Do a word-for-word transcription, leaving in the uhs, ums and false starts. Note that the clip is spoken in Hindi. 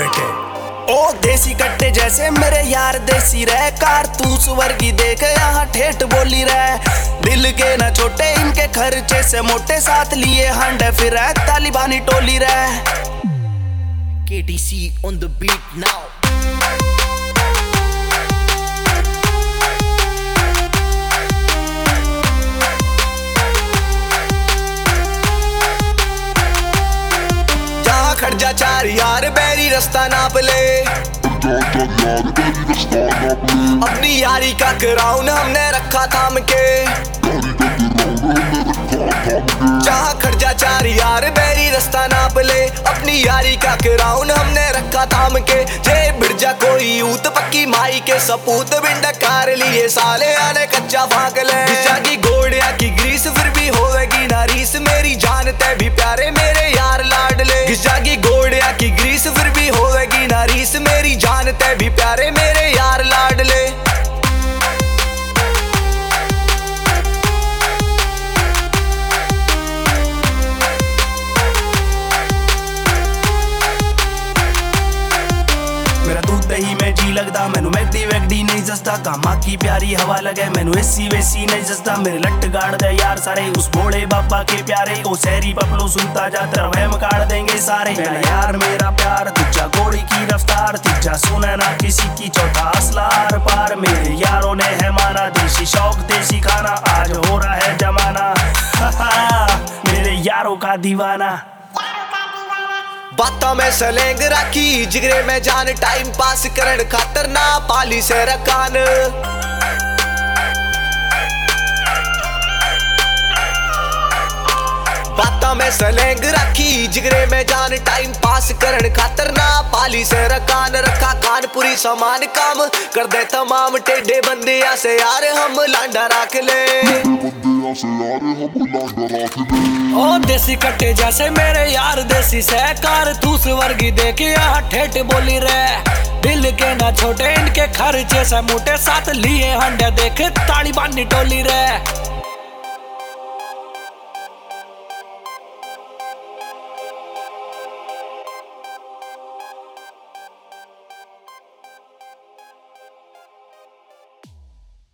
बेटे। ओ देसी कट्टे जैसे मेरे यार देसी रह, कारतूस वर्गी देख यहाँ ठेठ बोली रह। दिल के न छोटे इनके खर्चे से मोटे, साथ लिए हंड फिर तालिबानी टोली रह। K D C on the beat now. खर्चा चार यार बैरी रास्ता नाप ले, अपनी यारी का क्राउन हमने रखा थाम के। जहाँ खर्चा चार यार बैरी रास्ता नाप ले, अपनी यारी का क्राउन हमने रखा थाम के। जे बिरजा कोई यूत पक्की माई के सपूत, बिंड कार लिए साले आने कच्चा भाग ले। की घोड़िया की ग्रीस फिर भी होवेगी नारीस, मेरी जानते भी प्यारे मेरे यार लाडले। की घोड़िया की ग्रीस फिर भी होवेगी नारीस, मेरी जानते भी प्यारे मेरे यार लाडले। मेरा दूध दही में जी लगदा, मैनू मैदी वैगडी नहीं जसदा। कामा की प्यारी हवा लगे मैनू एसी वेसी नहीं जसदा। मेरे लट गाड़ दे यार सारे उस भोले बाबा के प्यारे, ओ शहरी पपलो सुनता जा तेरा वहम काट देंगे सारे। मेरा यार मेरा प्यार तुझा घोड़ी की रफ्तार, तुझा सुने ना किसी की चौथा असला आर पार। मेरे यारों ने है माना देसी शौक देसी खाना, आज हो रहा है जमाना मेरे यारों का दीवाना। बातों में सलेंग रखी जिगरे में जान, टाइम पास करन खातर ना पाली से रकान। बातों में सलेंग रखी जिगरे में जान, टाइम पास करन खातर ना पाली से रकान। रखा कानपुरी समान काम कर दे तमाम, टेढ़े बंदे से यार हम लांडा रख ले। ओ देसी कट्टे जैसे मेरे यार देसी से, कारतूस वर्गी देखे यहाँ ठेठ बोली रहे। दिल के ना छोटे इनके खर्चे से मोटे, साथ लिए हंडे देखे तालिबानी टोली रहे।